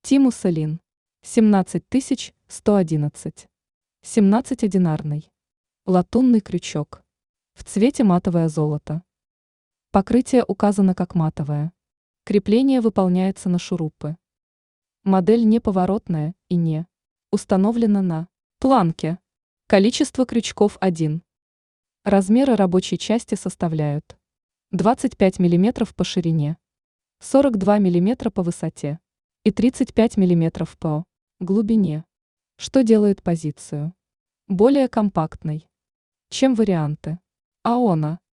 Тимус Элин. 17111. 17-одинарный. Латунный крючок. В цвете матовое золото. Покрытие указано как матовое. Крепление выполняется на шурупы. Модель неповоротная и не установлена на планке. Количество крючков 1. Размеры рабочей части составляют 25 мм по ширине, 42 мм по высоте и 35 мм по глубине, что делает позицию более компактной, чем варианты Аона.